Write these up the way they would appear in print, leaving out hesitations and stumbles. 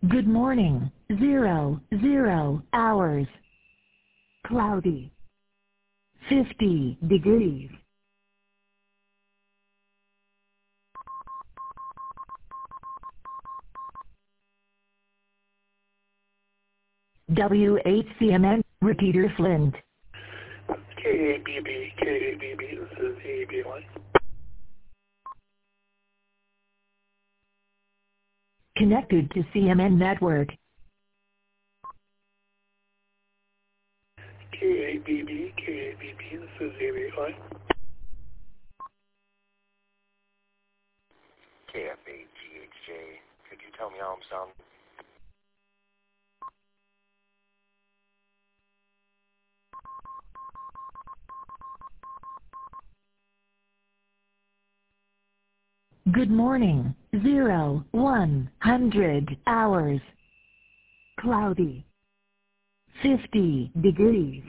Good morning. 00 hours. Cloudy. 50 degrees. WHCMN, Repeater Flint. KABB, this is the AB line. Connected to CMN network. KABB, this is the AB line. KFAGHJ, could you tell me how I'm sounding? Good morning. 100 hours. Cloudy. 50 degrees.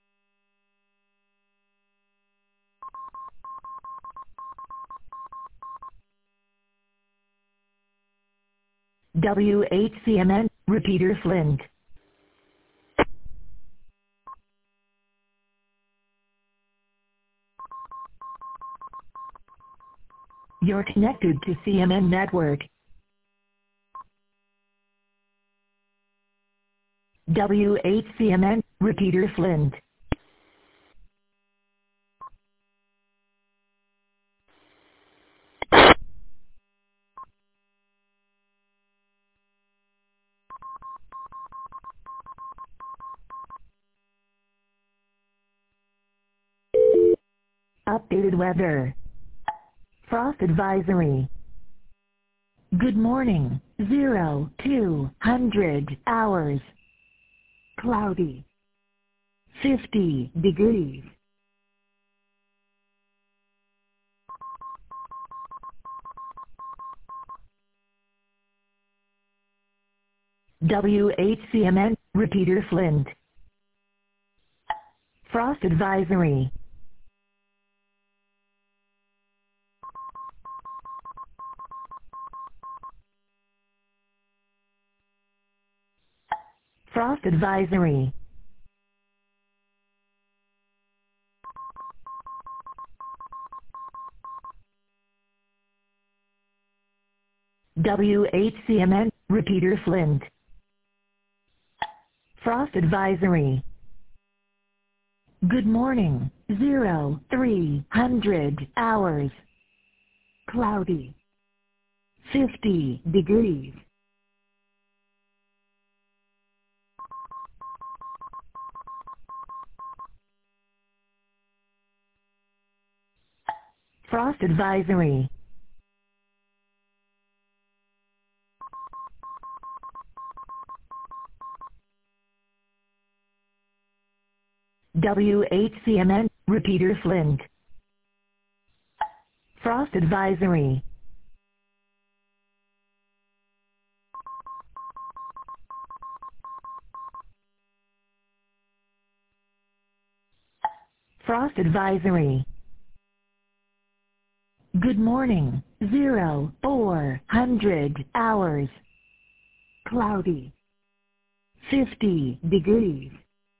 WHCMN, Repeater Flint. You're connected to CMN network. WHCMN, Repeater Flint. Updated weather. Frost advisory. Good morning. 200 hours. Cloudy. 50 degrees. WHCMN, Repeater Flint. Frost advisory. Frost advisory. WHCMN, Repeater Flint. Frost advisory. Good morning. 300 hours. Cloudy. 50 degrees. Frost advisory. WHCMN, Repeater Flint. Frost advisory. Frost advisory. Good morning. 400 hours. Cloudy. 50 degrees.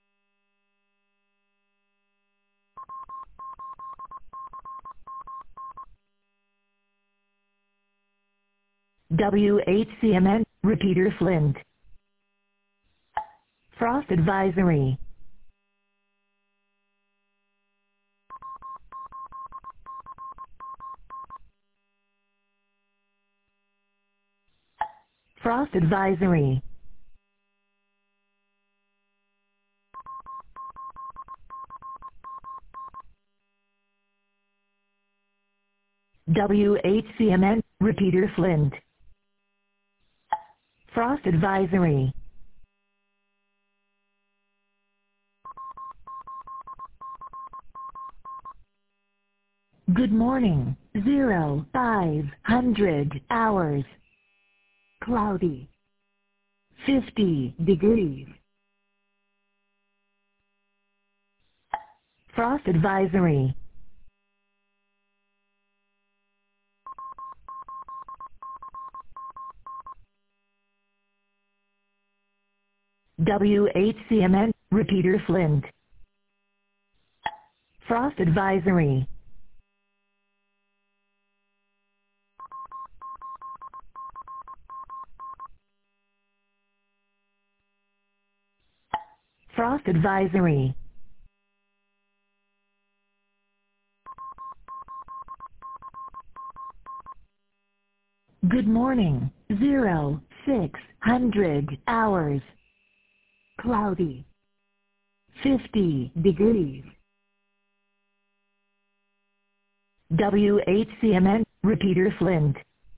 WHCMN, Repeater Flint. Frost advisory. Frost advisory. WHCMN, Repeater Flint. Frost advisory. Good morning. 500 hours. Cloudy. 50 degrees. Frost advisory. WHCMN, repeater Flint. Frost advisory. Frost advisory. Good morning, 0600 hours. Cloudy. 50 degrees. WHCMN, repeater Flint.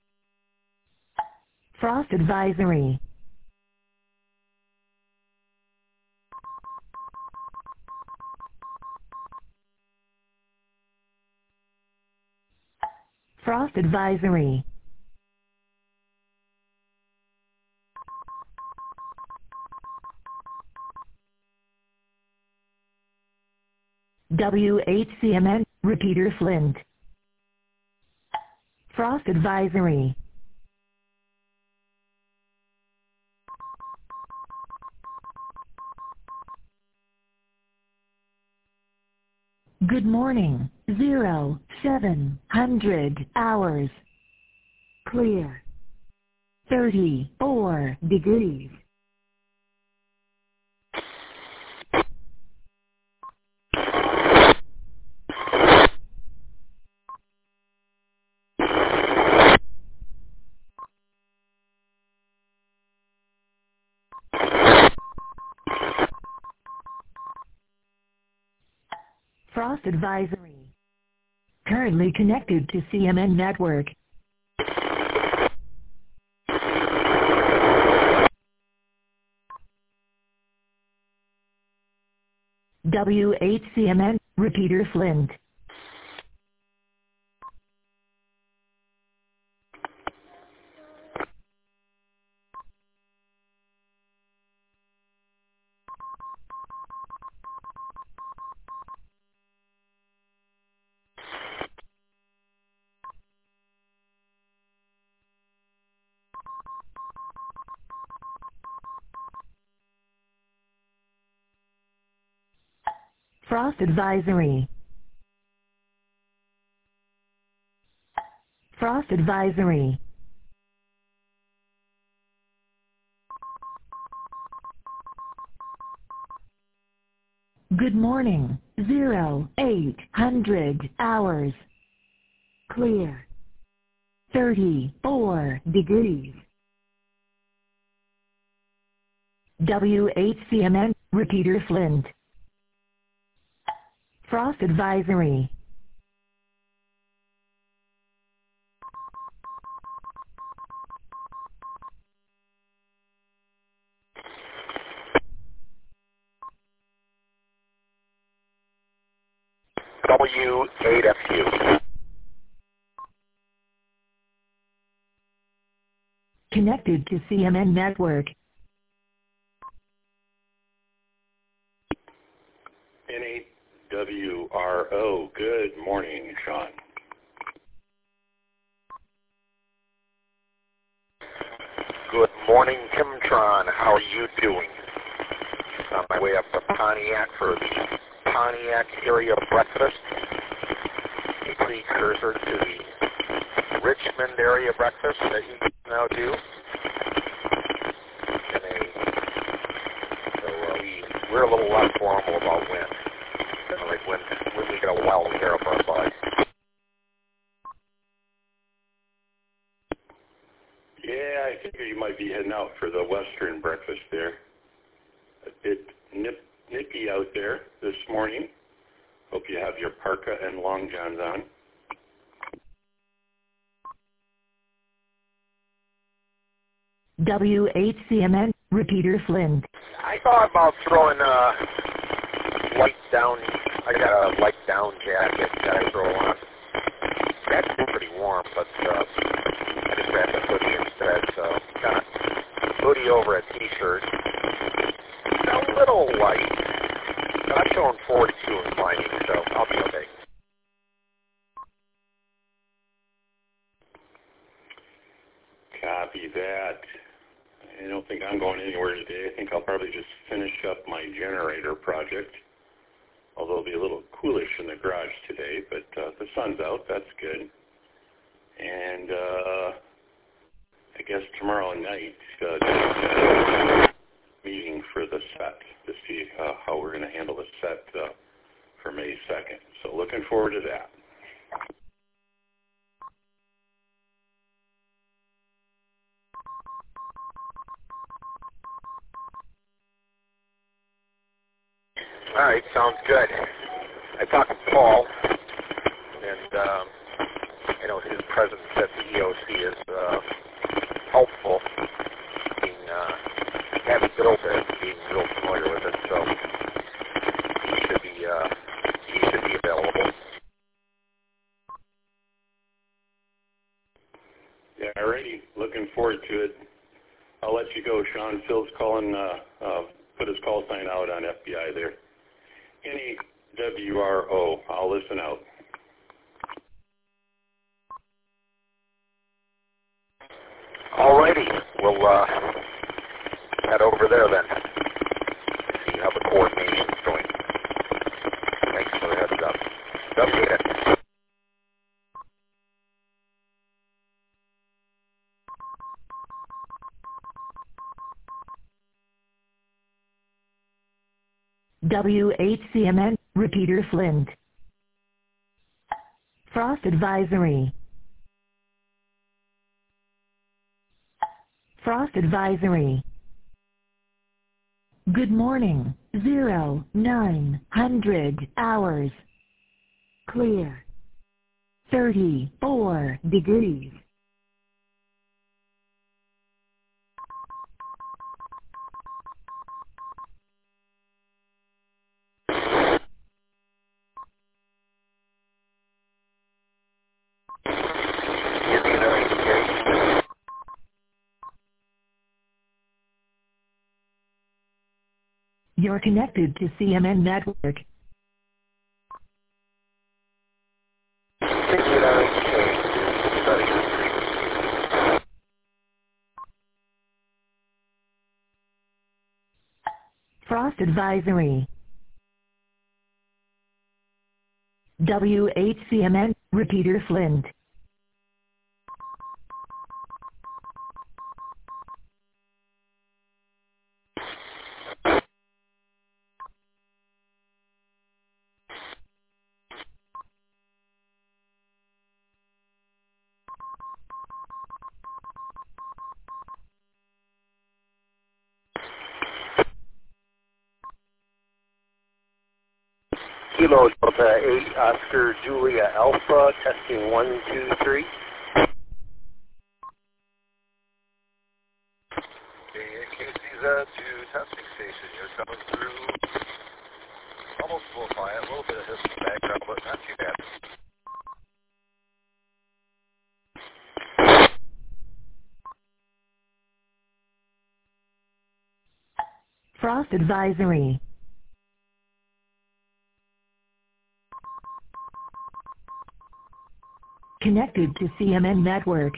Frost advisory. Frost advisory. WHCMN, repeater Flint. Frost advisory. Good morning, 0700 hours. Clear. 34 degrees. Frost advisory. Currently connected to CMN network. WHCMN, repeater Flint. Frost advisory. Frost advisory. Good morning, 0800 hours. Clear. 34 degrees. WHCMN, repeater Flint. Frost advisory. W8FU. Connected to CMN network. N8WRO. Good morning, Sean. Good morning, Kimtron. How are you doing? On my way up to Pontiac for the Pontiac area breakfast, a precursor to the Richmond area breakfast that you now do. We're a little less formal about when. Like when we get a wild hair up our butt. Yeah, I figure you might be heading out for the Western breakfast there. A bit nippy out there this morning. Hope you have your parka and long johns on. WHCMN, repeater Flint. I thought about throwing light down. I got a light down jacket that I throw on. That's pretty warm, but I just grabbed a hoodie instead. So got a hoodie over a t-shirt. It's a little light, but I'm showing 42 in lining, so I'll be okay. Copy that. I don't don't think I'm going anywhere today. I think I'll probably just finish up my generator project, although it'll be a little coolish in the garage today, but the sun's out. That's good. And I guess tomorrow night, meeting for the set to see how we're going to handle the set for May 2nd. So looking forward to that. All right, sounds good. I talked to Paul, and I know his presence at the EOC is helpful. Being having built it, being real familiar with it, so he should be available. Yeah, alrighty. Looking forward to it. I'll let you go, Sean. Phil's calling. Put his call sign out on FBI there. NEWRO. I'll listen out. Alrighty, we'll head over there then. See how the coordination's going. Thanks for the heads up. Appreciate it. WHCMN, Repeater Flint. Frost Advisory. Frost Advisory. Good morning, 0900 hours. Clear. 34 degrees. You're connected to CMN Network. Frost Advisory. WHCMN, Repeater Flint. Kilo Delta 8 Oscar Julia Alpha, testing 1, 2, 3. KCZ to testing station. You're coming through almost full quiet, a little bit of hiss in the background, but not too bad. Frost Advisory. Connected to CMN Network.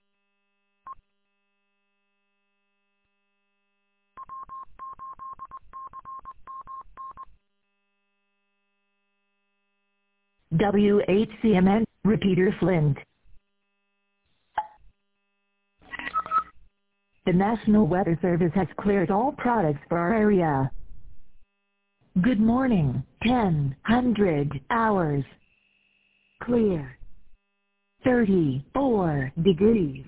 WHCMN, Repeater Flint. The National Weather Service has cleared all products for our area. Good morning, 1000 hours. Clear. 34 degrees.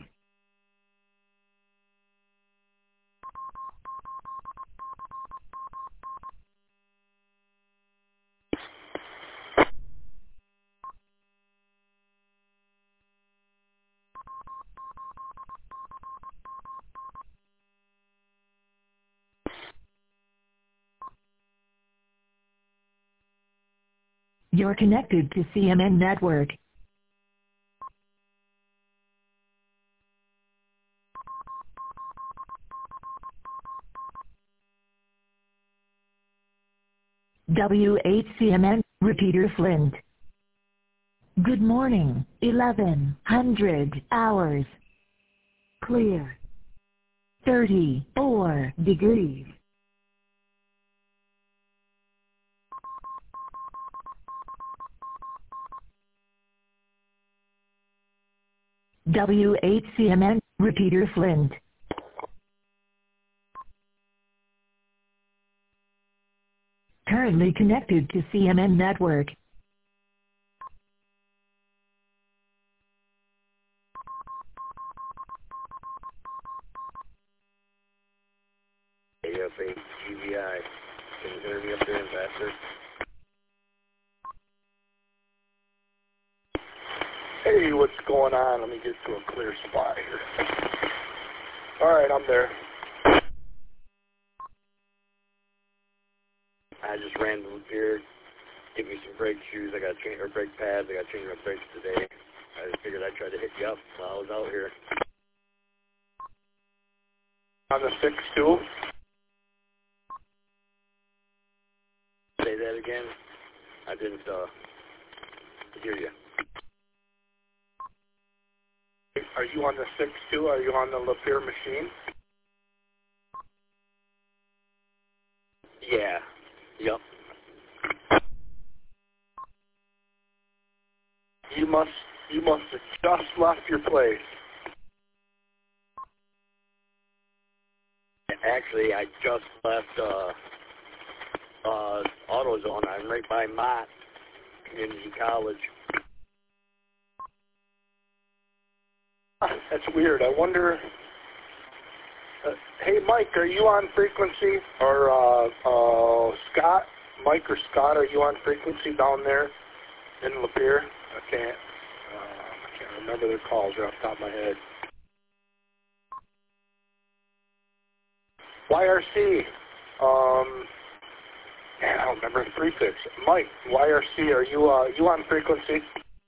You're connected to CMN Network. WHCMN, Repeater Flint. Good morning, 1100 hours. Clear. 34 degrees. WHCMN, repeater Flint. Currently connected to CMN network. AFA GVI. Can you hear me up there, Ambassador? Hey, what's going on? Let me get to a clear spot here. All right, I'm there. I just ran the repair, give me some brake shoes. I got to change, or brake pads. I got to change my brakes today. I just figured I'd try to hit you up while I was out here. On the 6-2? Say that again. I didn't hear you. Are you on the 6-2? Are you on the Lapeer machine? Yeah. Yep. You must have just left your place. Actually, I just left AutoZone. I'm right by Mott Community College. That's weird. I wonder. Hey, Mike, are you on frequency? Or Scott? Mike or Scott, are you on frequency down there in Lapeer? I can't remember their calls right off the top of my head. YRC. Man, I don't remember the prefix. Mike, YRC, are you on frequency?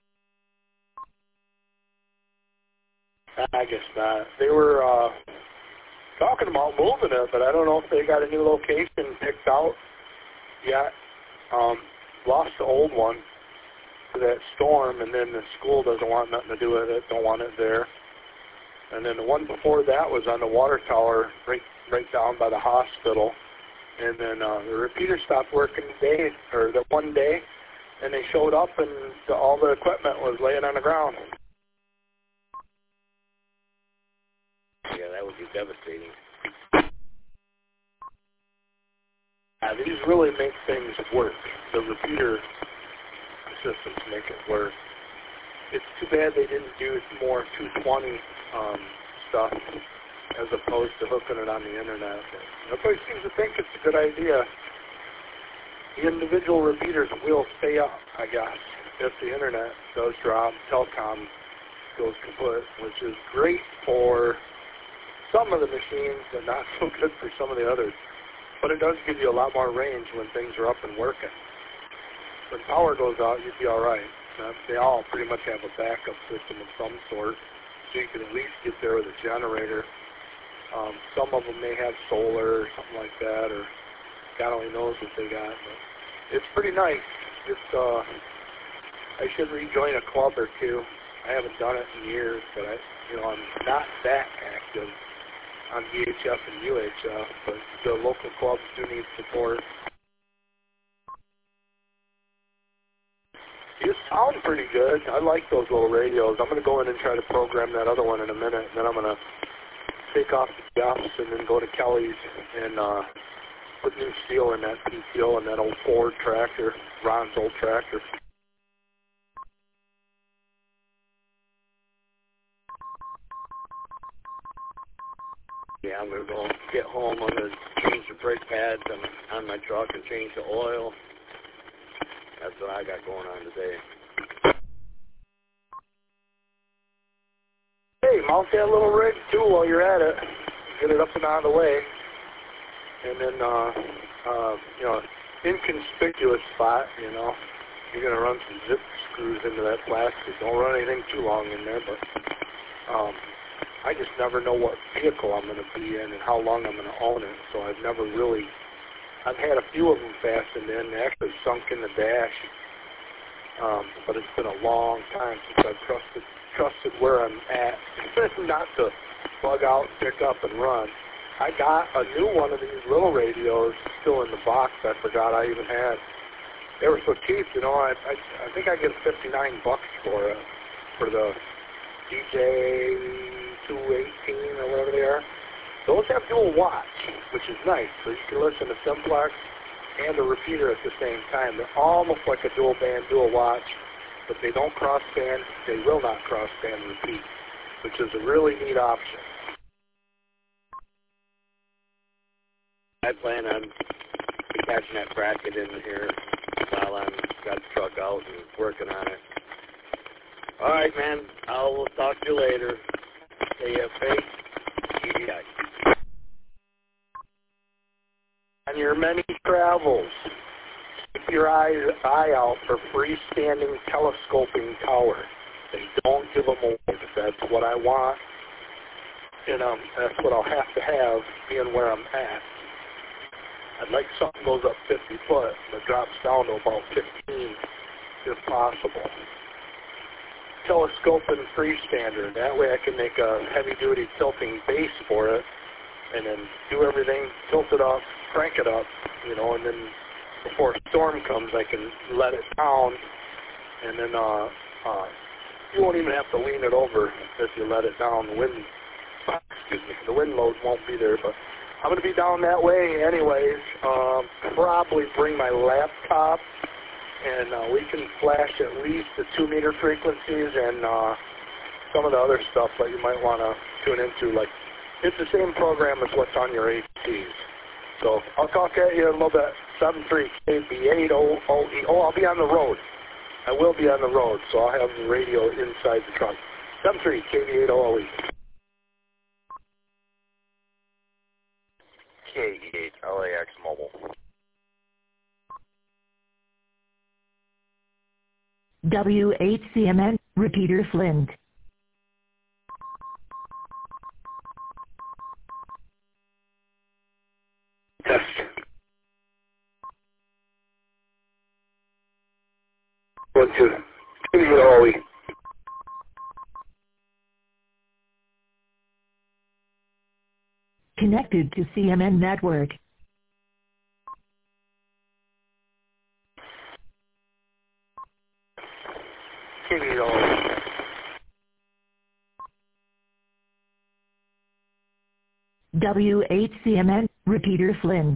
I guess not. They were talking about moving it, but I don't know if they got a new location picked out yet. Lost the old one to that storm, and then the school doesn't want nothing to do with it, don't want it there. And then the one before that was on the water tower right down by the hospital. And then the repeater stopped working that one day, and they showed up, and all the equipment was laying on the ground. Yeah, that would be devastating. These really make things work. The repeater systems make it work. It's too bad they didn't do more 220 stuff as opposed to hooking it on the internet. Everybody seems to think it's a good idea. The individual repeaters will stay up, I guess, if the internet does drop, telecom goes kaput, which is great for some of the machines and not so good for some of the others. But it does give you a lot more range when things are up and working. When power goes out, you'd be all right. They all pretty much have a backup system of some sort, so you can at least get there with a generator. Some of them may have solar or something like that, or God only knows what they got. But it's pretty nice. I should rejoin a club or two. I haven't done it in years, but I'm not that active on VHF and UHF, but the local clubs do need support. You sound pretty good. I like those little radios. I'm going to go in and try to program that other one in a minute, and then I'm going to take off the Jeffs and then go to Kelly's and put new steel in that PTO and that old Ford tractor, Ron's old tractor. Yeah, I'm going to go get home. I'm going to change the brake pads on my truck and change the oil. That's what I got going on today. Hey, mount that little rig too while you're at it. Get it up and out of the way. And then, inconspicuous spot, you're going to run some zip screws into that plastic. Don't run anything too long in there, but I just never know what vehicle I'm going to be in and how long I'm going to own it. So I've had a few of them fastened in. They actually sunk in the dash. But it's been a long time since I've trusted where I'm at, not to bug out, pick up, and run. I got a new one of these little radios still in the box. I forgot I even had. They were so cheap, you know. I think I get $59 for it, for the DJ 218 or whatever they are. Those have dual watch, which is nice. So you can listen to Simplex and a repeater at the same time. They're almost like a dual band, dual watch, but they don't cross band. They will not cross band repeat, which is a really neat option. I plan on catching that bracket in here while I'm got the truck out and working on it. All right, man. I'll talk to you later. AFA, GDI. On your many travels, keep your eye out for freestanding telescoping towers. They don't give them away. That's what I want, and that's what I'll have to have being where I'm at. I'd like something goes up 50 foot, but drops down to about 15 if possible. Telescoping freestander. That way I can make a heavy-duty tilting base for it, and then do everything, tilt it up, crank it up, you know, and then before a storm comes, I can let it down, and then you won't even have to lean it over if you let it down. The wind load won't be there, but I'm going to be down that way anyways. Probably bring my laptop, and we can flash at least the 2-meter frequencies and some of the other stuff that you might want to tune into. Like, it's the same program as what's on your APs. So I'll talk at you in a little bit. 73KB8OE. Oh, I'll be on the road. I will be on the road, so I'll have the radio inside the truck. 73KB8OE. K8 LAX Mobile. W8CMN, repeater Flint. Test. One, two. K8OE. Connected to CMN network. K8OE. W8CMN, repeater Flint.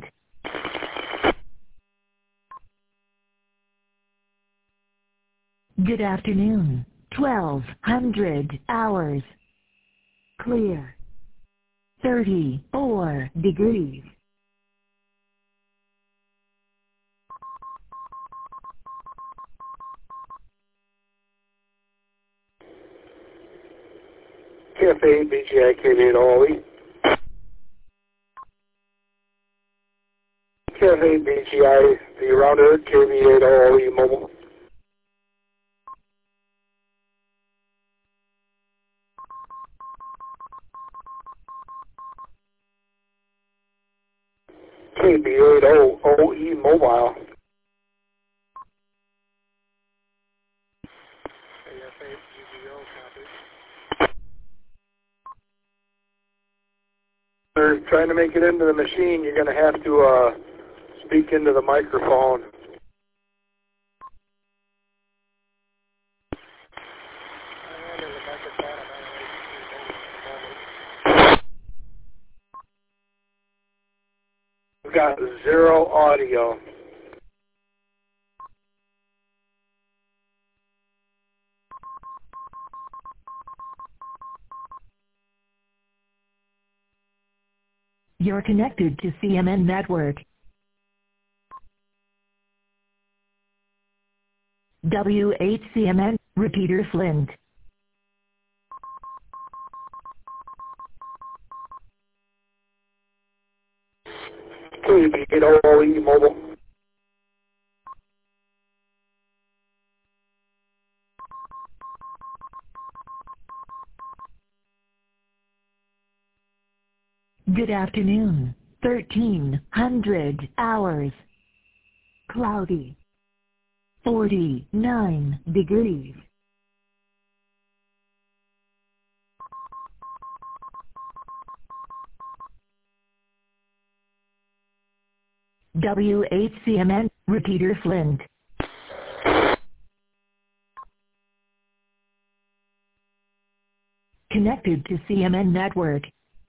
Good afternoon. 1200 hours. Clear. 34 degrees. KFA BGI K8OE. KFA BGI, the router KV8OE mobile. KB8OE mobile. They're trying to make it into the machine. You're going to have to speak into the microphone. We've got 0 audio. You're connected to CMN network. W8CMN, repeater Flint. KB8OE mobile. Good afternoon. 1300 hours. Cloudy. 49 degrees. WHCMN, repeater Flint. Connected to CMN network.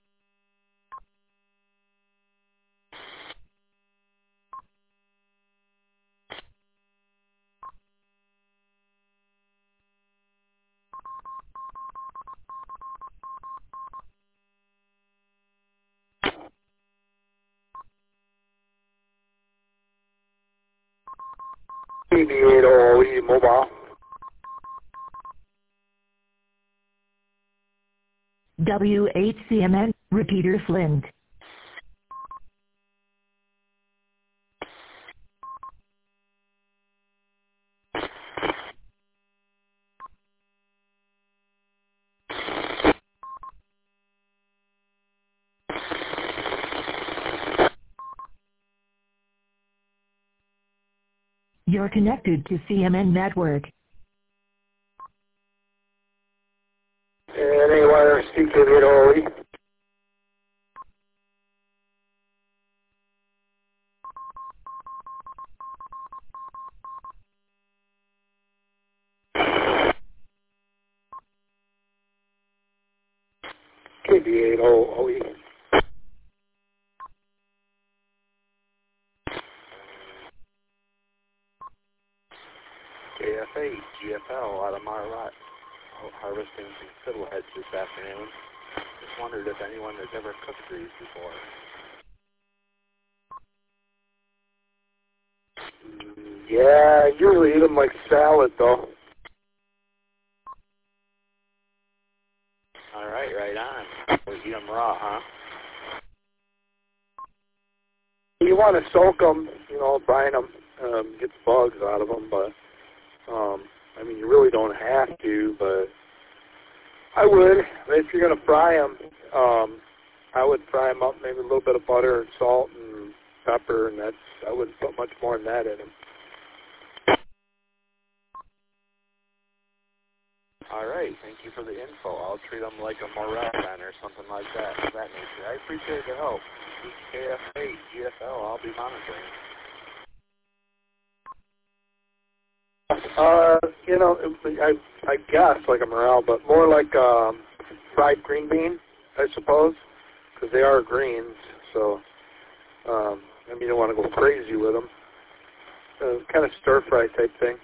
TV8OE mobile. WHCMN, repeater Flint. You're connected to CMN network. And anywhere CK8OE. KB8OE. KFA, GFL out of Marlette, harvesting some fiddleheads this afternoon. Just wondered if anyone has ever cooked these before. Yeah, I usually eat them like salad, though. All right, right on. We eat them raw, huh? You want to soak them, brine them, get the bugs out of them, but, I mean, you really don't have to, but I would. If you're going to fry them, I would fry them up, maybe a little bit of butter and salt and pepper, and I wouldn't put much more than that in them. All right, thank you for the info. I'll treat them like a morel then or something like that, of that nature. I appreciate the help. KFA, GFL, I'll be monitoring. I guess like a morel, but more like fried green bean, I suppose, because they are greens. So, you don't want to go crazy with them. Kind of stir fry type thing.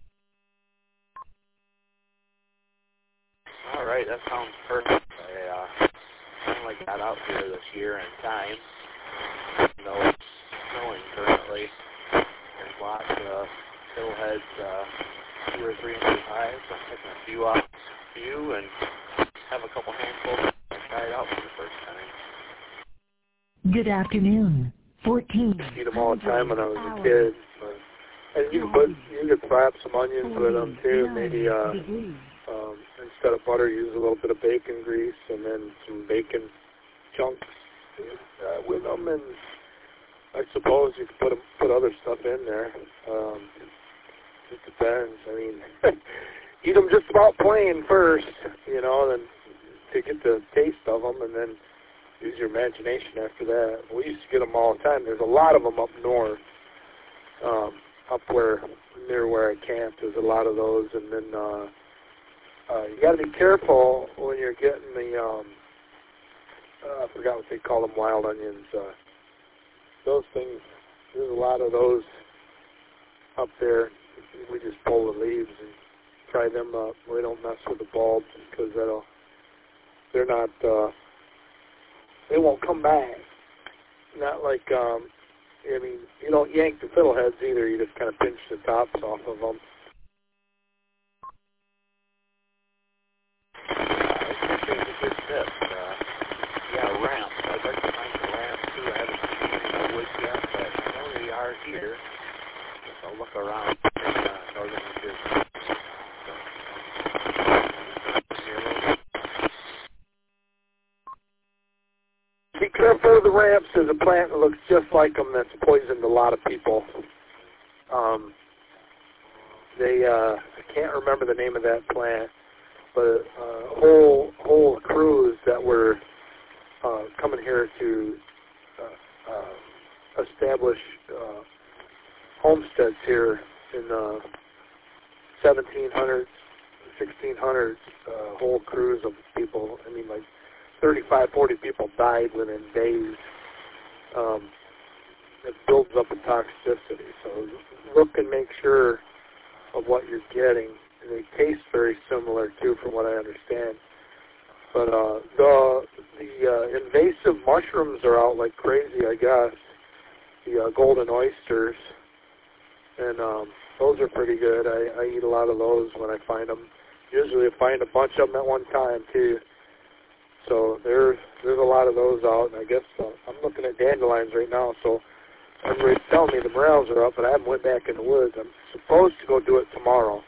All right, that sounds perfect. I finally got out here this year in time. Even though it's snowing currently, there's lots of fiddleheads 2 or 3 inches high, so I'm picking a few off and have a couple handfuls and try it out for the first time. Good afternoon. 14. I eat them all the time when I was a kid. And you could fry up some onions with them too. Maybe instead of butter, use a little bit of bacon grease and then some bacon chunks with them. And I suppose you could put other stuff in there. It depends. I mean, eat them just about plain first, then to get the taste of them, and then use your imagination after that. We used to get them all the time. There's a lot of them up north, up near where I camped. There's a lot of those, and then you got to be careful when you're getting the I forgot what they call them, wild onions. Those things. There's a lot of those up there. We just pull the leaves and fry them up. We don't mess with the bulbs because they're not, they won't come back. Not like, you don't yank the fiddleheads either. You just kind of pinch the tops off of them. It's a good tip. Yeah, ramps. I'd like to find some ramps too. I haven't seen any in the woods yet, but I know they are here. So I'll look around. Northern New Be careful of the ramps. There's a plant that looks just like them that's poisoned a lot of people. I can't remember the name of that plant, but whole crews that were coming here to a established homesteads here in the 1700s, 1600s, whole crews of people. I mean, like 35, 40 people died within days. It builds up in toxicity. So look and make sure of what you're getting. And they taste very similar too, from what I understand. But the invasive mushrooms are out like crazy, I guess. The golden oysters, and those are pretty good. I eat a lot of those when I find them. Usually I find a bunch of them at one time too. So there's a lot of those out, and I guess I'm looking at dandelions right now. So everybody's telling me the morels are up, but I haven't went back in the woods. I'm supposed to go do it tomorrow.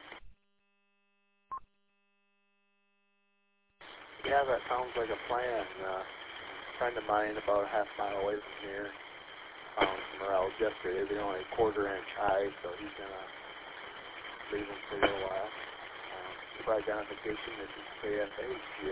Yeah, that sounds like a plan. A friend of mine about a half mile away from here found some morels yesterday. They're only a quarter-inch high, so he's going to leave them for a little while. For identification, this is KFA,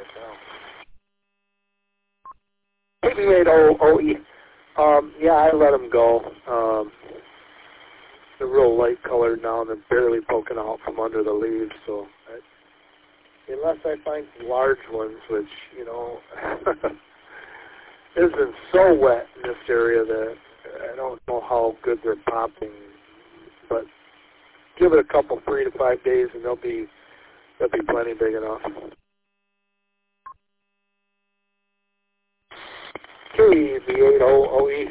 GSL. KB8OE. Yeah, I let them go. They're real light colored now, and they're barely poking out from under the leaves, so unless I find some large ones, which, you know, it's been so wet in this area that I don't know how good they're popping, but give it a couple, 3 to 5 days, and they'll be plenty big enough. KB8OE.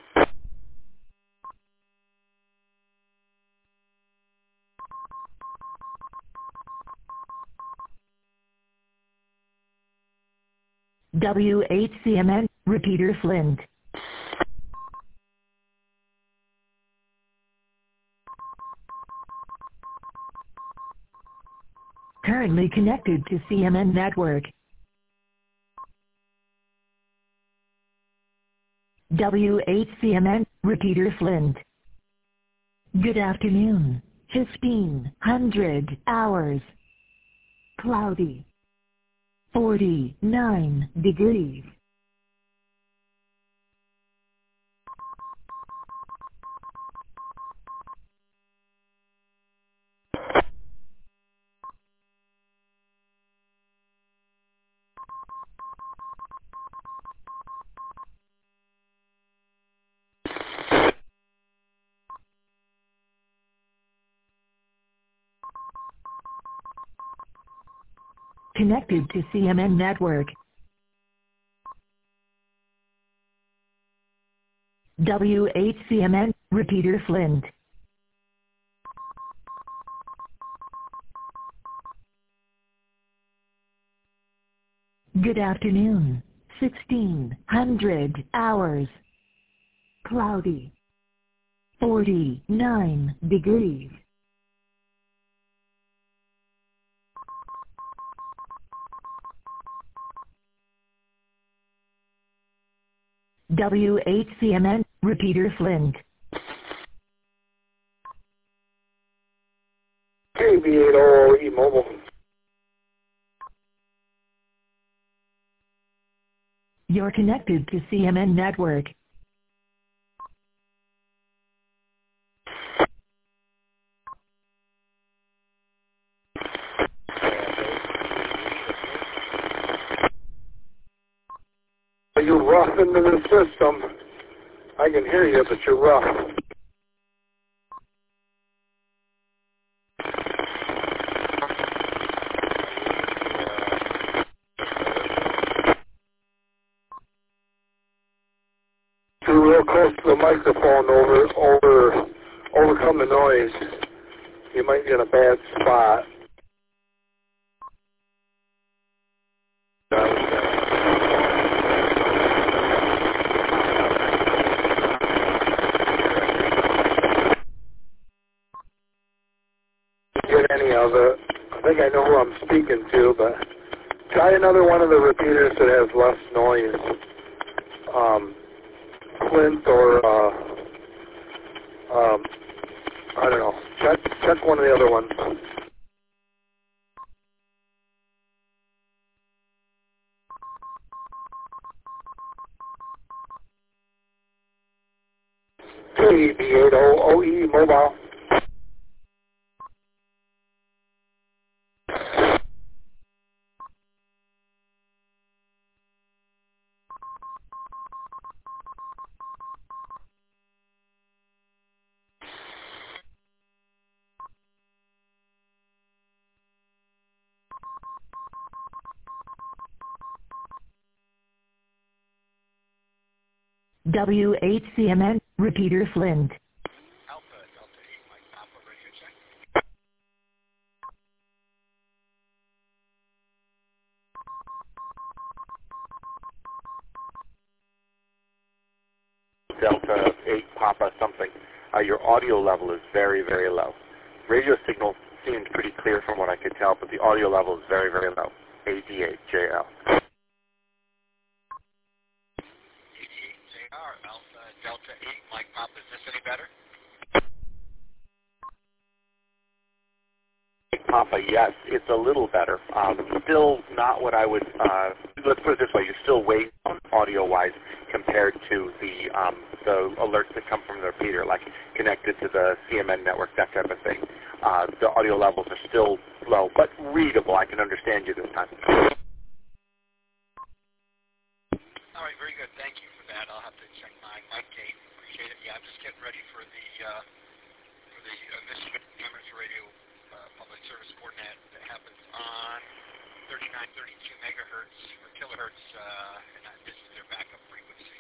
WHCMN, repeater Flint. Currently connected to CMN network. WHCMN, repeater Flint. Good afternoon. 1500 hours. Cloudy. 49 degrees. Connected to CMN network. WHCMN, repeater Flint. Good afternoon. 1600 hours. Cloudy. 49 degrees. WHCMN, repeater Flint. KB8OE mobile. You're connected to CMN network. You're rough into the system. I can hear you, but you're rough. You're real close to the microphone overcome the noise. You might be in a bad spot. Get any of it. I think I know who I'm speaking to, but try another one of the repeaters that has less noise. Flint or I don't know. Check one of the other ones. KV80OE mobile. W8CMN, repeater Flint. Alpha, Delta 8, Mike Papa, radio check. Delta 8 Papa something. Your audio level is very, very low. Radio signal seemed pretty clear from what I could tell, but the audio level is very, very low. 88JL. 88JR, Alpha, Delta 8, Mike Papa, is this any better? Papa, yes, it's a little better. Still not what I would, let's put it this way, you're still way down audio-wise compared to the alerts that come from the repeater, like connected to the CMN network, that type of thing. The audio levels are still low, but readable. I can understand you this time. All right, very good. Thank you for that. I'll have to check my gate. Appreciate it. Yeah, I'm just getting ready for the Michigan Amateur Radio Public Service Coordinate that happens on 3932 megahertz or kilohertz, and this is their backup frequency.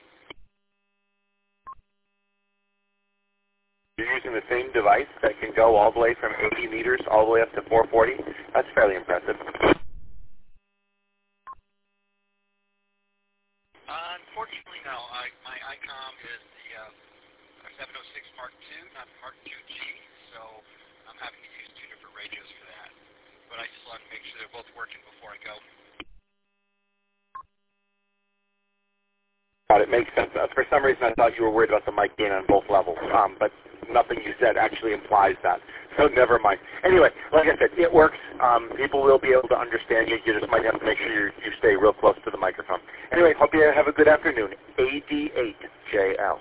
You're using the same device that can go all the way from 80 meters all the way up to 440. That's fairly impressive. Unfortunately, no. My ICOM is the 706 Mark II, not the Mark IIG, so I'm having to use two different radios for that. But I just want to make sure they're both working before I go. It makes sense. For some reason, I thought you were worried about the mic gain on both levels, but nothing you said actually implies that. So never mind. Anyway, like I said, it works. People will be able to understand you. You just might have to make sure you stay real close to the microphone. Anyway, hope you have a good afternoon. AD8JL.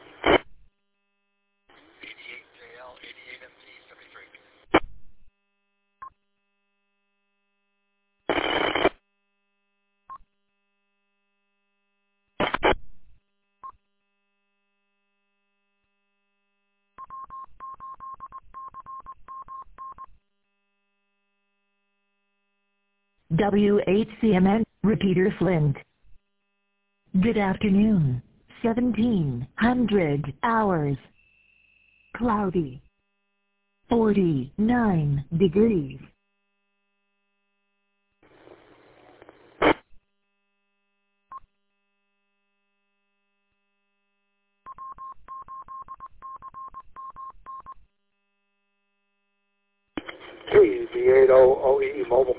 88JL, 88MT73. W8CMN, repeater Flint. Good afternoon. 1700 hours. Cloudy. 49 degrees. KV80OE mobile.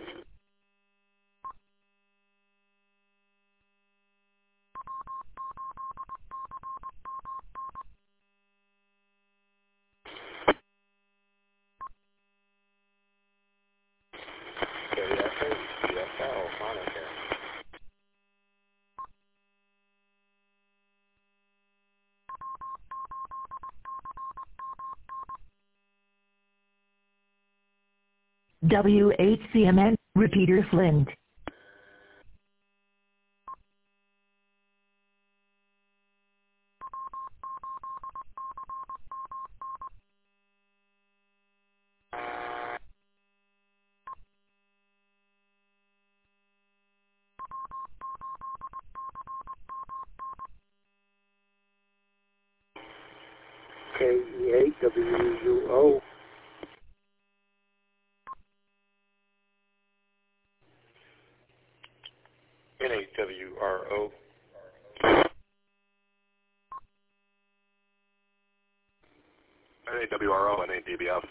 W8CMN, repeater Flint. KE8WUO. N8WRO. N8WRO, N8DBF.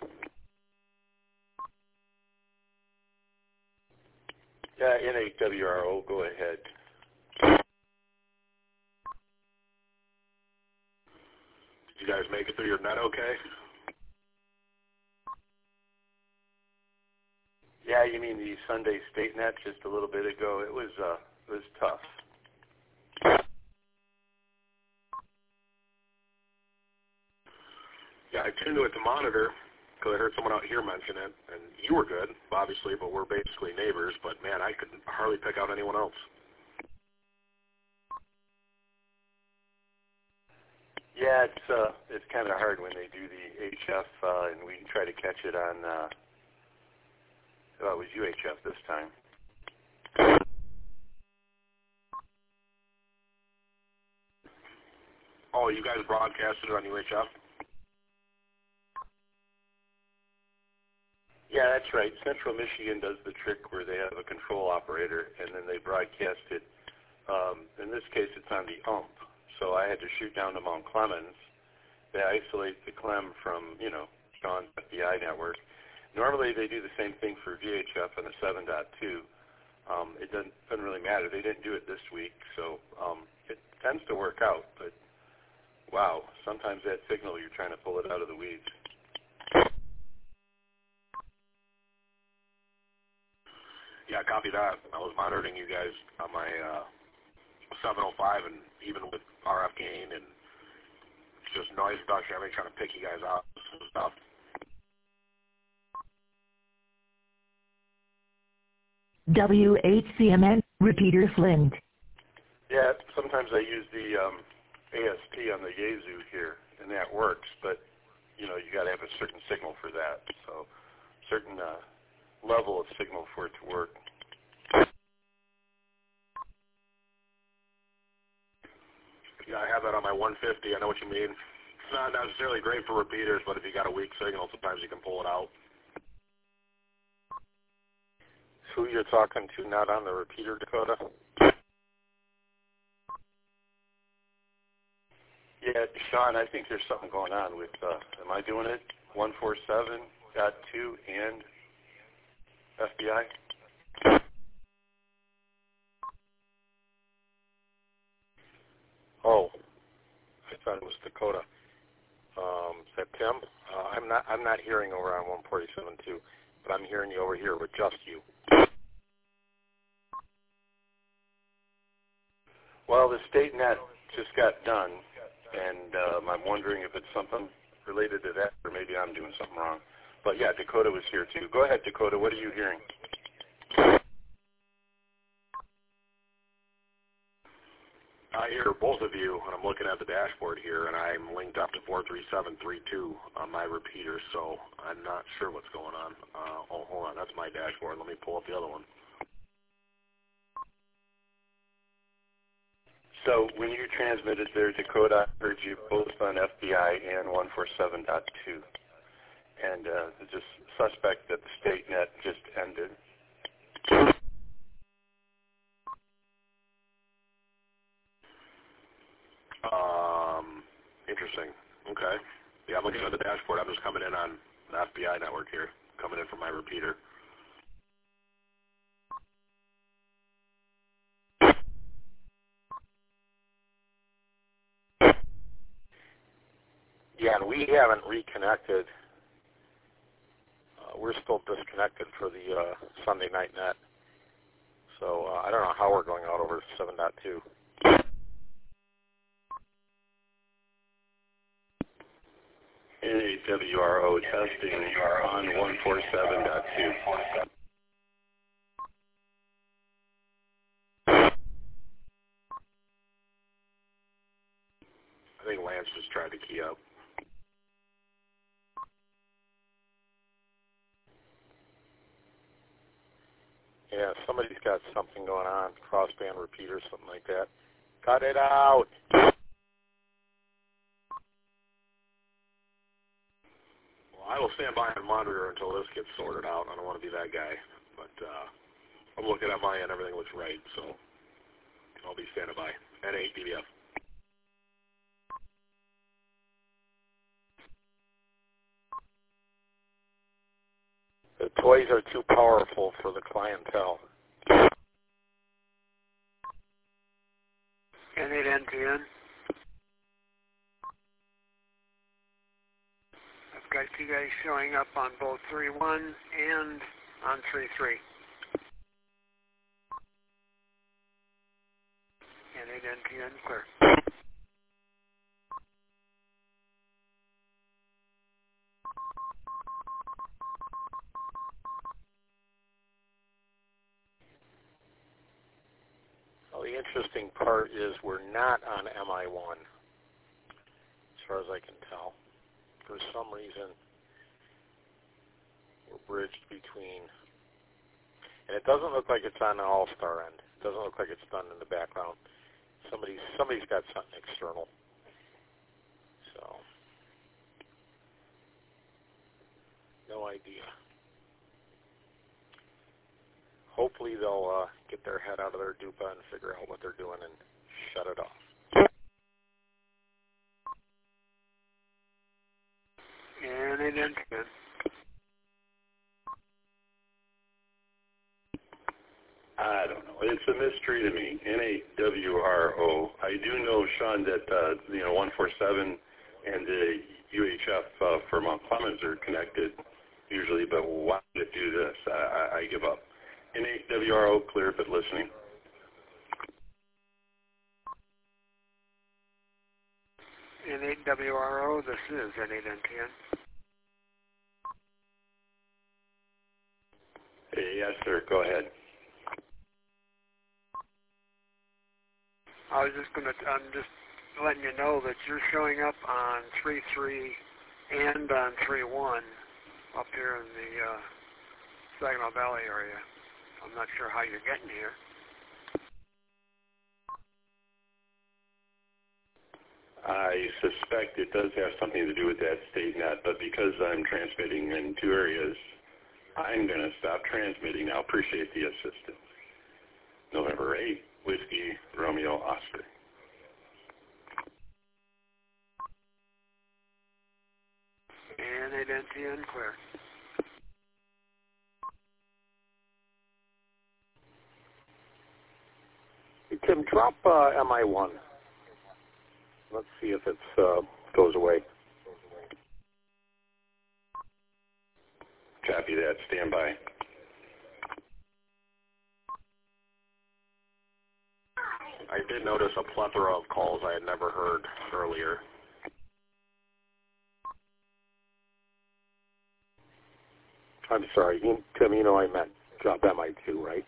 Yeah, N8WRO, go ahead. Did you guys make it through your net okay? Yeah, you mean the Sunday State Net just a little bit ago? It was tough. Yeah, I tuned to it to monitor because I heard someone out here mention it, and you were good, obviously, but we're basically neighbors. But man, I could hardly pick out anyone else. Yeah, it's kind of hard when they do the HF, and we try to catch it on. It was UHF this time. Oh, you guys broadcasted it on UHF? Yeah, that's right. Central Michigan does the trick where they have a control operator, and then they broadcast it. In this case, it's on the UMP. So I had to shoot down to Mount Clemens. They isolate the Clem from, Sean's FBI network. Normally, they do the same thing for VHF and the 7.2. It doesn't really matter. They didn't do it this week, so it tends to work out. But, wow, sometimes that signal, you're trying to pull it out of the weeds. Yeah, copy that. I was monitoring you guys on my 705, and even with RF gain and just noise reduction, everybody trying to pick you guys out and stuff. WHCMN, repeater Flint. Yeah, sometimes I use the ASP on the Yaesu here, and that works, but, you got to have a certain signal for that. So, certain level of signal for it to work. Yeah, I have that on my 150. I know what you mean. It's not necessarily great for repeaters, but if you got a weak signal, sometimes you can pull it out. Who you're talking to, not on the repeater, Dakota? Yeah, Sean, I think there's something going on with, am I doing it? 147.2 and FBI? Oh, I thought it was Dakota. Is that Tim? I'm not hearing over on 147.2, but I'm hearing you over here with just you. Well, the state net just got done, and I'm wondering if it's something related to that, or maybe I'm doing something wrong. But yeah, Dakota was here too. Go ahead, Dakota. What are you hearing? I hear both of you, and I'm looking at the dashboard here, and I'm linked up to 43732 on my repeater, so I'm not sure what's going on. Oh, hold on. That's my dashboard. Let me pull up the other one. So when you transmitted there, Dakota, I heard you both on FBI and 147.2. And just suspect that the state net just ended. Interesting. Okay. Yeah, I'm looking at the dashboard. I'm just coming in on the FBI network here, coming in from my repeater. Yeah, and we haven't reconnected. We're still disconnected for the Sunday night net. So I don't know how we're going out over 7.2. NAWRO testing on 147.2. I think Lance just tried to key up. Yeah, somebody's got something going on, crossband repeater, something like that. Cut it out! Well, I will stand by and monitor until this gets sorted out. I don't want to be that guy. But I'm looking at my end. Everything looks right, so I'll be standing by. N8 DBF. The toys are too powerful for the clientele. N8 NTN. I've got you guys showing up on both 3.1 and on 3.3. N8 NTN clear. Well, the interesting part is we're not on MI1, as far as I can tell. For some reason, we're bridged between, and it doesn't look like it's on the All-Star end. It doesn't look like it's done in the background. Somebody's got something external. So, no idea. Hopefully they'll get their head out of their dupa and figure out what they're doing and shut it off. And it ended. I don't know. It's a mystery to me. NAWRO. I do know, Sean, that 147 and the UHF for Mount Clemens are connected usually, but why did it do this? I give up. NAWRO, clear but listening. N8WRO, this is N8NTN. Yes, sir. Go ahead. I'm just letting you know that you're showing up on 3.3 and on 3.1 up here in the Saginaw Valley area. I'm not sure how you're getting here. I suspect it does have something to do with that state net, but because I'm transmitting in two areas, I'm going to stop transmitting now. Appreciate the assistance. November 8, Whiskey, Romeo, Oscar. And N8NTN, clear. Tim, drop MI1. Let's see if it goes away. Copy that. Stand by. I did notice a plethora of calls I had never heard earlier. I'm sorry, Tim, you know I meant drop MI2, right?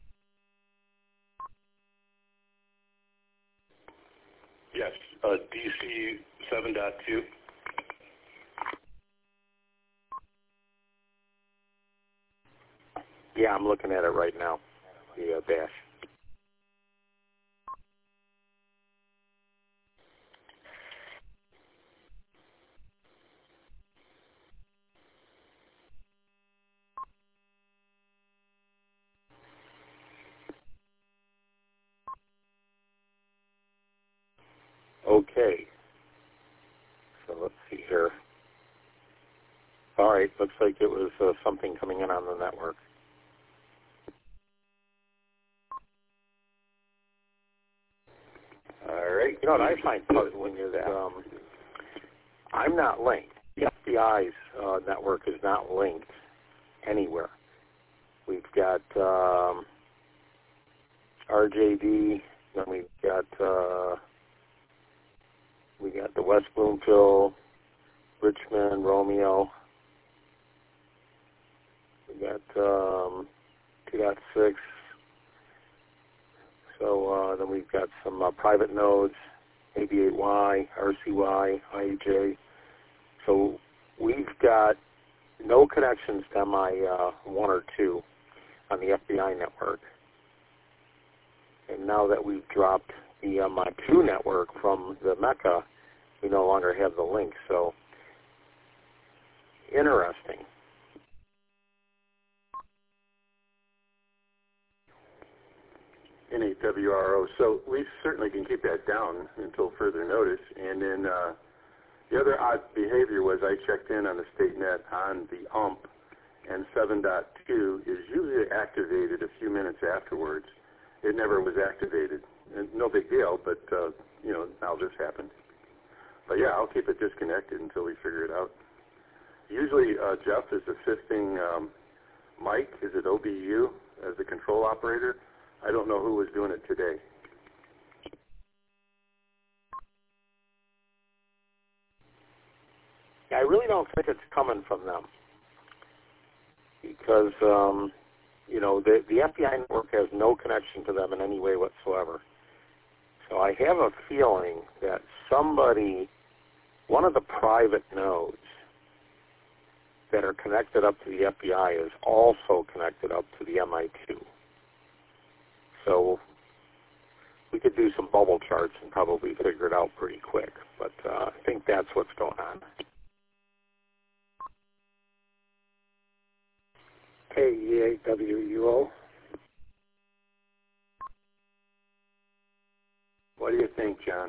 Yes, DC 7.2. Yeah, I'm looking at it right now, the dash. Okay, so let's see here. All right, looks like it was something coming in on the network. All right. You know what I find puzzling is I'm not linked. The FBI's network is not linked anywhere. We've got RJD, then we got the West Bloomfield, Richmond, Romeo. We got 2.6. So then we've got some private nodes, AB8Y, RCY, IEJ. So we've got no connections to MI1 or 2 on the FBI network. And now that we've dropped the MI2 network from the Mecca, we no longer have the link. So interesting. NAWRO. So we certainly can keep that down until further notice. And then the other odd behavior was I checked in on the state net on the UMP, and 7.2 is usually activated a few minutes afterwards. It never was activated. And no big deal, but, now this happened. But, yeah, I'll keep it disconnected until we figure it out. Usually Jeff is assisting Mike, is it OBU, as the control operator. I don't know who was doing it today. I really don't think it's coming from them because, you know, the FBI network has no connection to them in any way whatsoever. So I have a feeling that somebody, one of the private nodes that are connected up to the FBI is also connected up to the MI2. So we could do some bubble charts and probably figure it out pretty quick. But I think that's what's going on. KE8WUO. What do you think, John?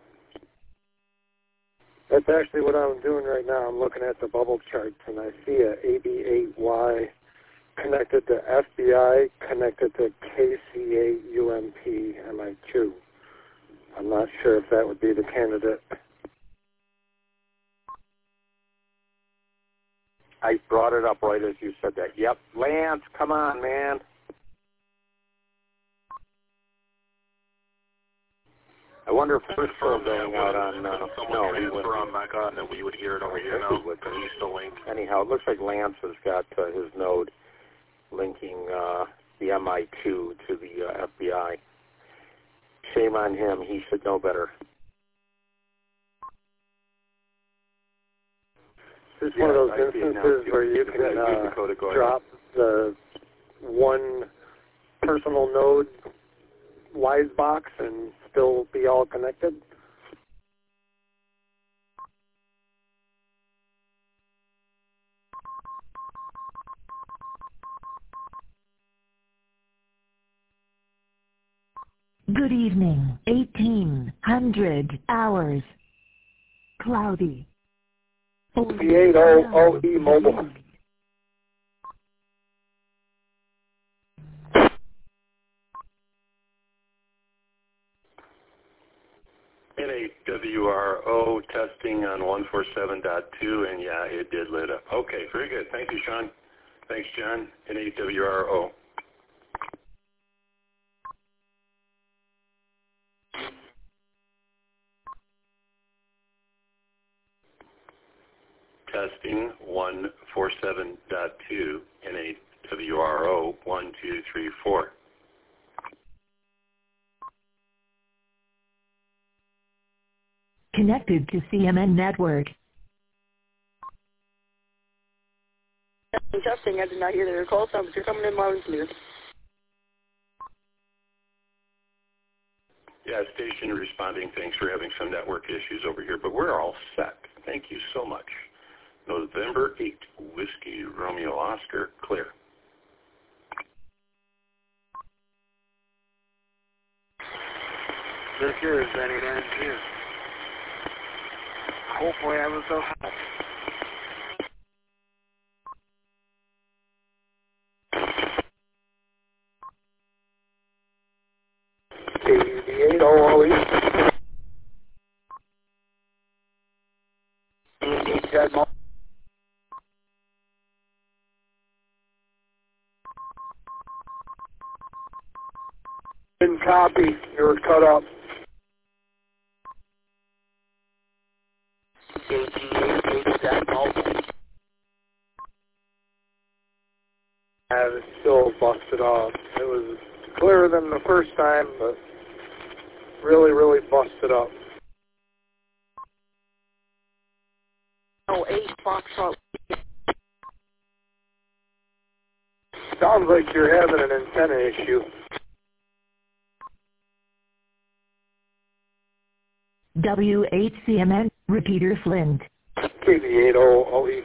That's actually what I'm doing right now. I'm looking at the bubble charts, and I see a AB8Y connected to FBI, connected to KC8UMP MI2. I'm not sure if that would be the candidate. I brought it up right as you said that. Yep, Lance, come on, man. I wonder if we're still going out on... no, he wouldn't. From back on that we would hear it over here now, because he's still linked. Anyhow, it looks like Lance has got his node linking the MI2 to the FBI. Shame on him. He should know better. This is one of those instances where you can drop the one personal node wise box and still be all connected. Good evening. 1800 hours. Cloudy. KE8OE mobile. N8WRO testing on 147.2, and yeah, it did lit up. Okay, very good. Thank you, Sean. Thanks, John. N8WRO. Testing 147.2, N8WRO 1, 2, 3, 4. Connected to CMN network. Testing, I did not hear their call sound, but you're coming in loud and clear. Yeah, station responding. Thanks for having some network issues over here, but we're all set. Thank you so much. November 8, Whiskey Romeo Oscar, clear. This is Benny Dan too. Hopefully I was so hot. KE8OE. Didn't copy. You were cut up. And it's still busted off. It was clearer than the first time, but really, really busted up. Oh, 8 Foxtrot. Sounds like you're having an antenna issue. W8CMN, repeater Flint. KE8OE.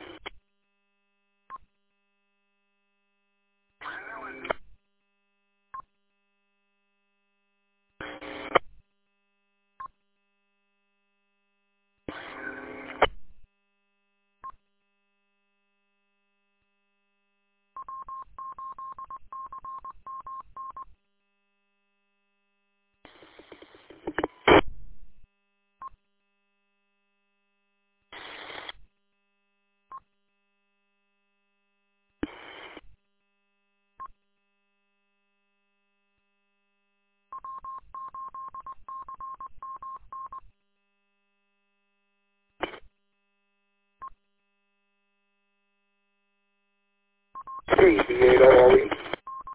KE8OE.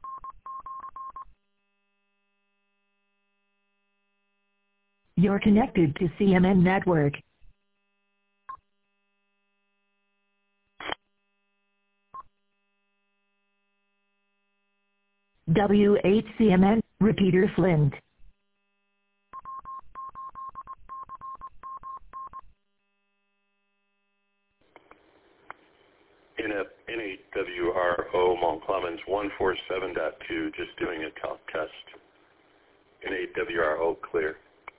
You're connected to CMN Network. W8CMN, repeater Flint. NAWRO Mount Clemens 147.2, just doing a talk test. NAWRO clear.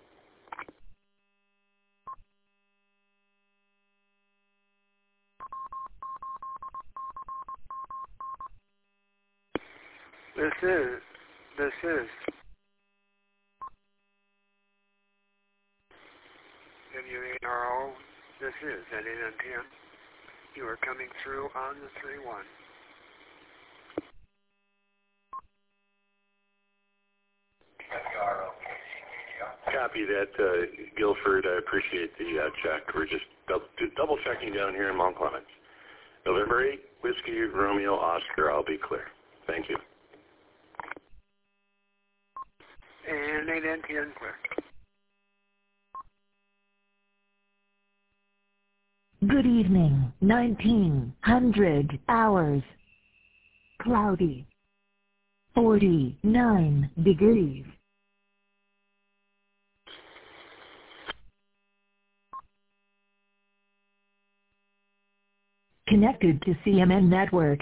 This is WARO. This is NANTN. You are coming through on the 3-1. Copy that, Guilford. I appreciate the check. We're just double checking down here in Mount Clemens. November 8, Whiskey Romeo Oscar. I'll be clear. Thank you. And NANTN clear. Good evening, 1900 hours. Cloudy. 49 degrees. Connected to CMN Network.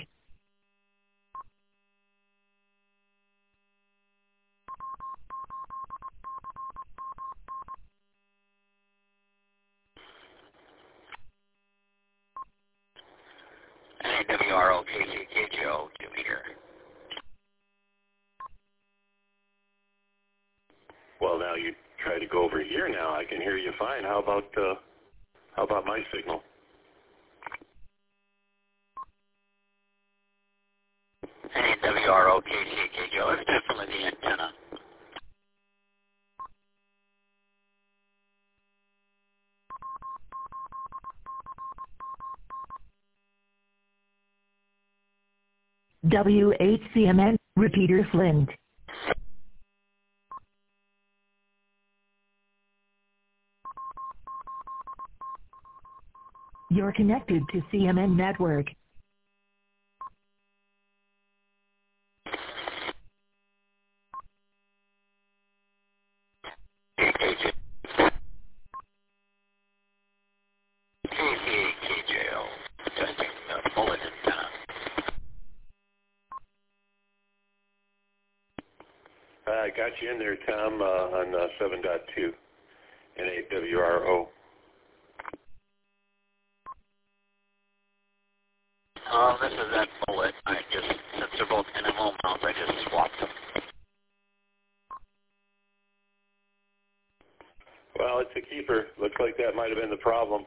NAWRO KCKJO to here. Well, now you try to go over here now. I can hear you fine. How about my signal? NAWRO KCKJO. It's definitely the antenna. W8CMN, repeater Flint. You're connected to CMN Network. KCKJO. Testing the bullet antenna. I got you in there, Tom, on 7.2, NAWRO. This is that bullet. Since they're both NMO mounts, I just swapped them. Well, it's a keeper. Looks like that might have been the problem.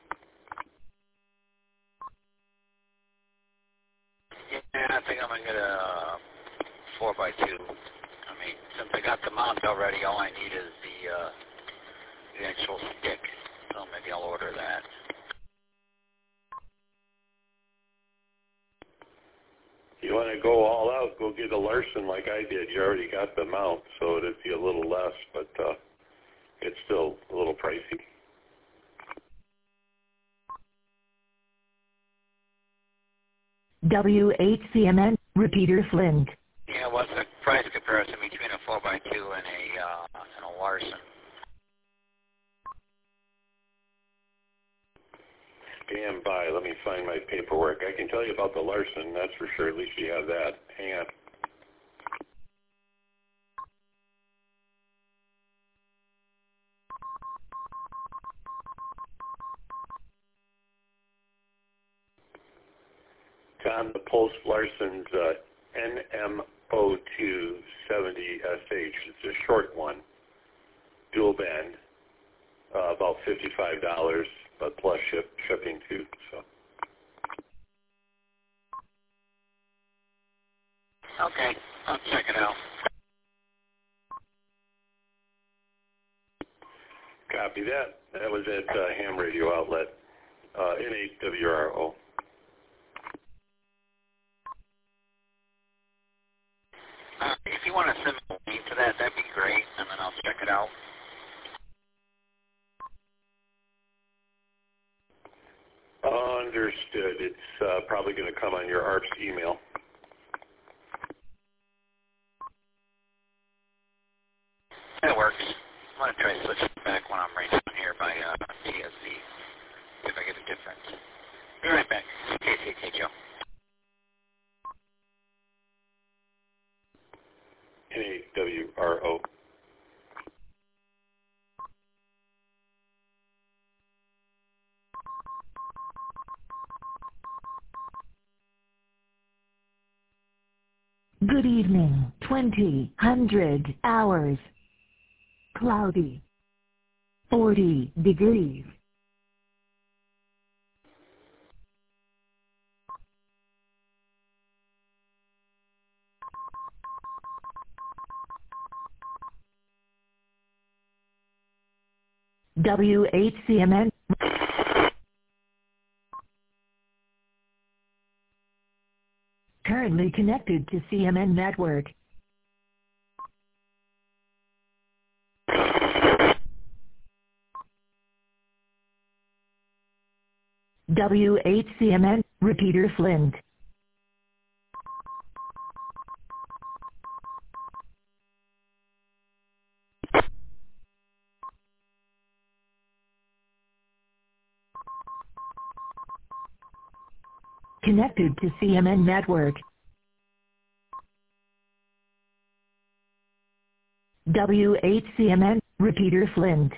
Yeah, I think I'm going to get a 4x2. Since I got the mount already, all I need is the actual stick. So maybe I'll order that. You want to go all out, go get a Larson like I did. You already got the mount, so it'd be a little less, but it's still a little pricey. W8CMN, repeater Flint. Yeah, what's the price comparison between a 4x2 and a Larson? Stand by. Let me find my paperwork. I can tell you about the Larson, that's for sure. At least you have that. Hang on. Tom, the Pulse Larson's NM0270SH. It's a short one, dual band, about $55, but plus shipping too. So. Okay, I'll check it out. Copy that. That was at Ham Radio Outlet, NAWRO. If you want to send me a link to that, that'd be great, and then I'll check it out. Understood. It's probably going to come on your ARPS email. That works. I'm going to try to switch it back when I'm right down here by TSC. See if I get a difference. Be right back. KCK Joe. NAWRO. Good evening, 2000 hours. Cloudy. 40 degrees. WHCMN. Currently connected to CMN network. WHCMN, repeater Flint. Connected to CMN network. WHCMN, repeater Flint.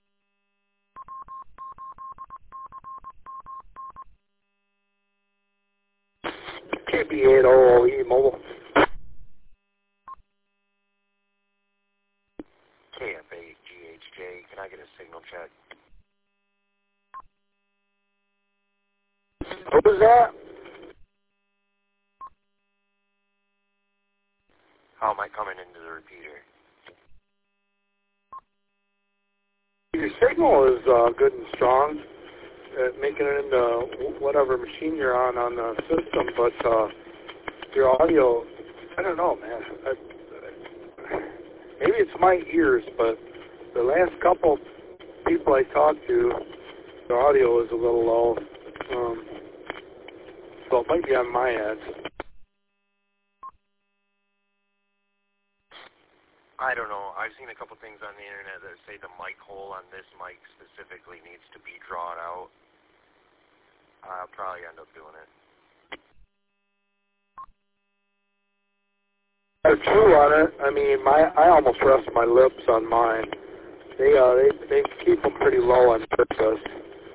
KB800E mobile. KFA-GHJ, can I get a signal check? What was that? How am I coming into the repeater? Your signal is good and strong, making it into whatever machine you're on the system, but your audio, I don't know, man. Maybe it's my ears, but the last couple people I talked to, the audio is a little low, so it might be on my end. I don't know. I've seen a couple things on the internet that say the mic hole on this mic specifically needs to be drawn out. I'll probably end up doing it. They're true on it. I mean, I almost rest my lips on mine. They keep them pretty low on purpose.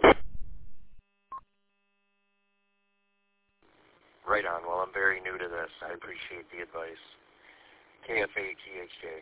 Right on. Well, I'm very new to this. I appreciate the advice. KFA-GHJ.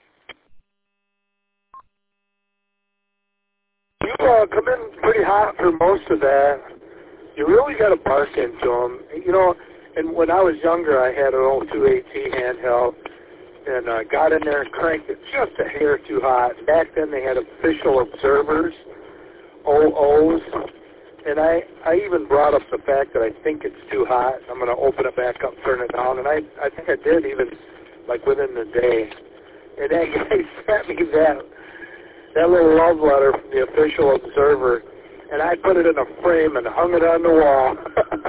You come in pretty hot for most of that. You really got to bark into them. You know, and when I was younger, I had an old 2AT handheld, and got in there and cranked it just a hair too hot. Back then, they had official observers, OOs, and I even brought up the fact that I think it's too hot. I'm going to open it back up, turn it down, and I think I did even, like, within the day. And that guy sent me that little love letter from the official observer, and I put it in a frame and hung it on the wall.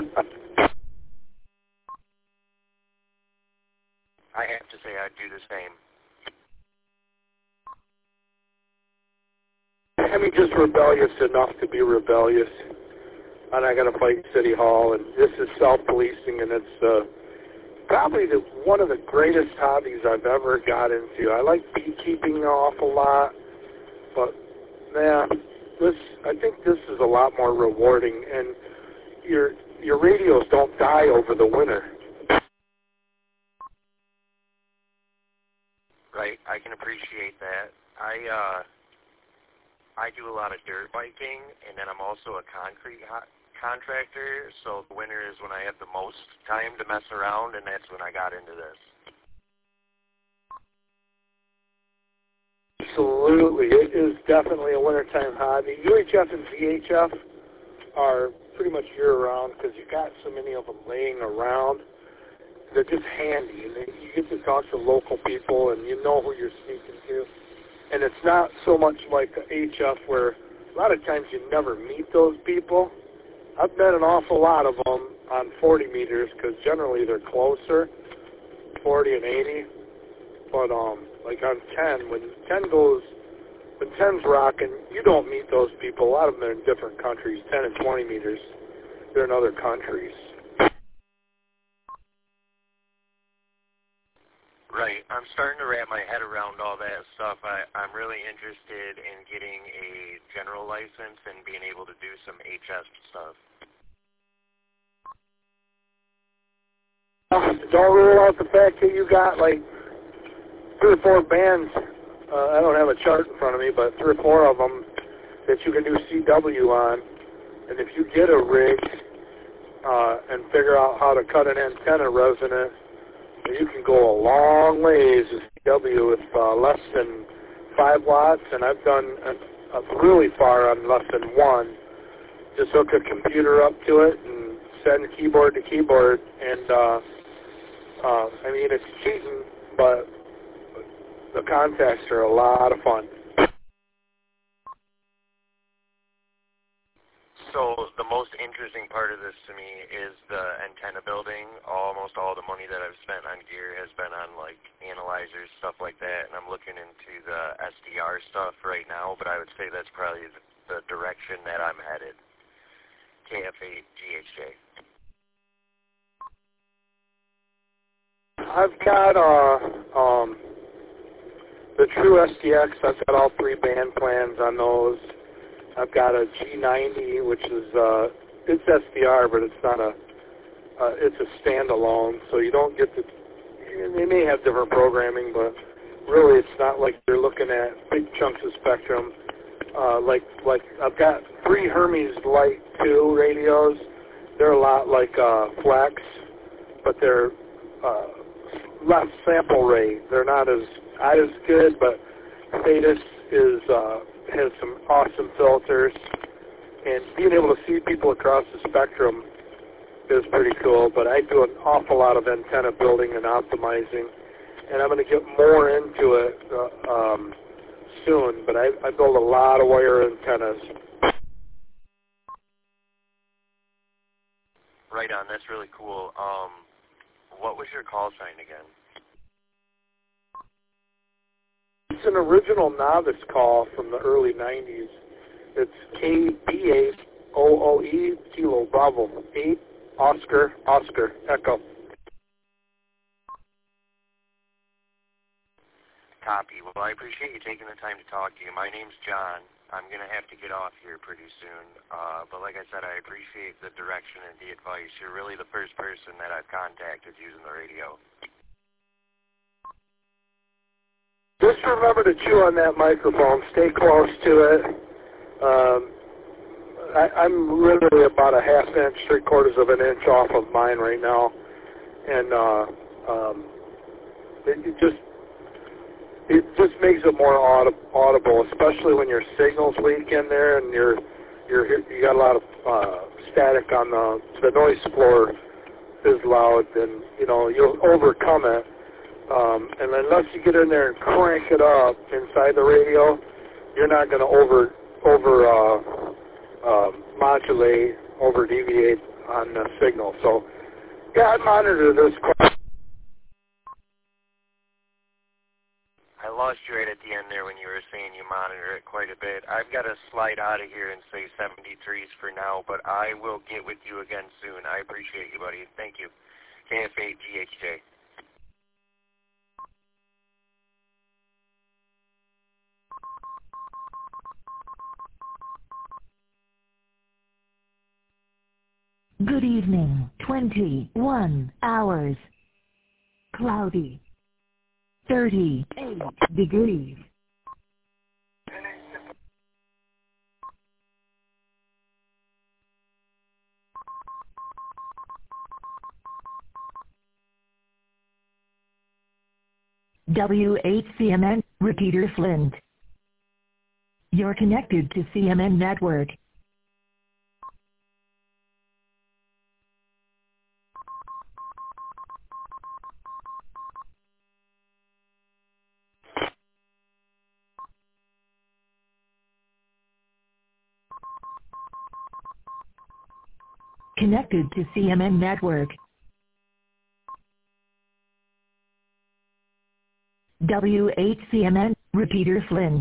I have to say I'd do the same. I mean, just rebellious enough to be rebellious. I'm not going to fight City Hall, and this is self-policing, and it's probably one of the greatest hobbies I've ever got into. I like beekeeping an awful lot, but, man, I think this is a lot more rewarding, and your radios don't die over the winter. Right, I can appreciate that. I do a lot of dirt biking, and then I'm also a concrete contractor, so the winter is when I have the most time to mess around, and that's when I got into this. Absolutely. It is definitely a wintertime hobby. UHF and VHF are pretty much year-round because you got so many of them laying around. They're just handy. You get to talk to local people, and you know who you're speaking to. And it's not so much like the HF where a lot of times you never meet those people. I've met an awful lot of them on 40 meters because generally they're closer, 40 and 80. But like on 10, when 10's rocking, you don't meet those people. A lot of them are in different countries. 10 and 20 meters, they're in other countries. Right. I'm starting to wrap my head around all that stuff. I'm really interested in getting a general license and being able to do some HS stuff. Don't rule out the fact that you got like 3 or 4 bands. I don't have a chart in front of me, but 3 or 4 of them that you can do CW on. And if you get a rig and figure out how to cut an antenna resonant, you can go a long ways with CW with less than 5 watts, and I've done really far on less than 1. Just hook a computer up to it and send keyboard to keyboard, and I mean, it's cheating, but the contacts are a lot of fun. So the most interesting part of this to me is the antenna building. Almost all the money that I've spent on gear has been on like analyzers, stuff like that, and I'm looking into the SDR stuff right now, but I would say that's probably the direction that I'm headed. KF8 GHJ. I've got the True SDX. I've got all 3 band plans on those. I've got a G90, which is it's SDR, but it's not it's a standalone, so you don't get the. They may have different programming, but really it's not like you're looking at big chunks of spectrum. Like I've got 3 Hermes Light 2 radios. They're a lot like Flex, but they're less sample rate. They're not as good, but Thetis has some awesome filters, and being able to see people across the spectrum is pretty cool. But I do an awful lot of antenna building and optimizing, and I'm going to get more into it soon. But I build a lot of wire antennas. Right on. That's really cool. What was your call sign again? It's an original novice call from the early 90s. It's KB8OOE Kilo Bravo 8 Oscar Echo. Copy. Well, I appreciate you taking the time to talk to you. My name's John. I'm going to have to get off here pretty soon. But like I said, I appreciate the direction and the advice. You're really the first person that I've contacted using the radio. Just remember to chew on that microphone. Stay close to it. I'm literally about a ½ inch, 3/4 of an inch off of mine right now, and it just makes it more audible, especially when your signal's weak in there and you got a lot of static on the noise floor is loud, and you'll overcome it. And unless you get in there and crank it up inside the radio, you're not going to modulate, over deviate on the signal. So, yeah, I monitor this. I lost you right at the end there when you were saying you monitor it quite a bit. I've got to slide out of here and say 73s for now, but I will get with you again soon. I appreciate you, buddy. Thank you. KF8 GHJ. Good evening. 21 hours. Cloudy. 38 degrees. WHCMN, repeater Flint. You're connected to CMN Network. Connected to CMN network. WHCMN, repeater Flint.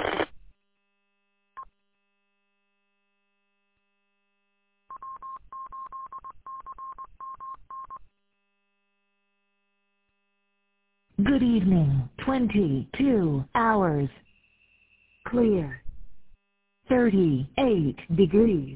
Good evening, 22 hours. Clear. 38 degrees.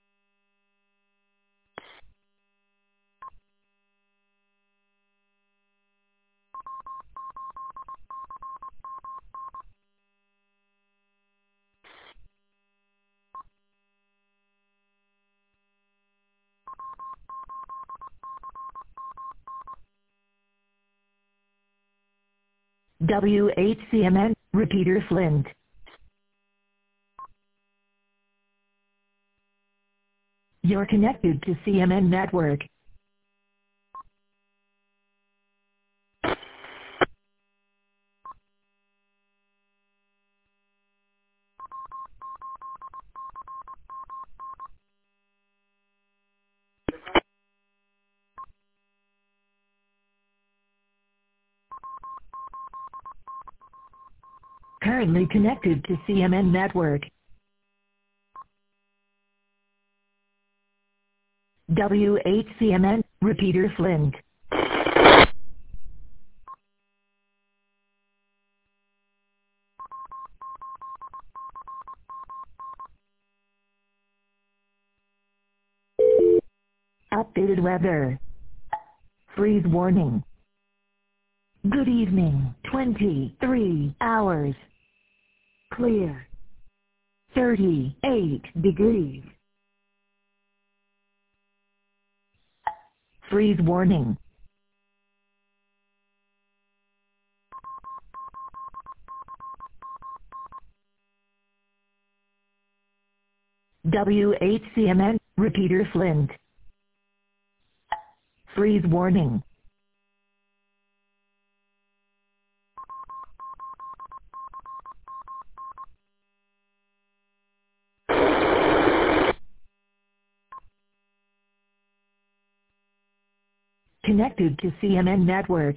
WHCMN, repeater Flint. You're connected to CMN network. Currently connected to CMN network. WHCMN, repeater Flint. Updated weather. Freeze warning. Good evening, 23 hours. Clear. 38 degrees. Freeze warning. WHCMN, repeater Flint. Freeze warning. Connected to CMN network.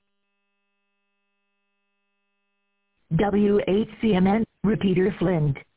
WHCMN, repeater Flint.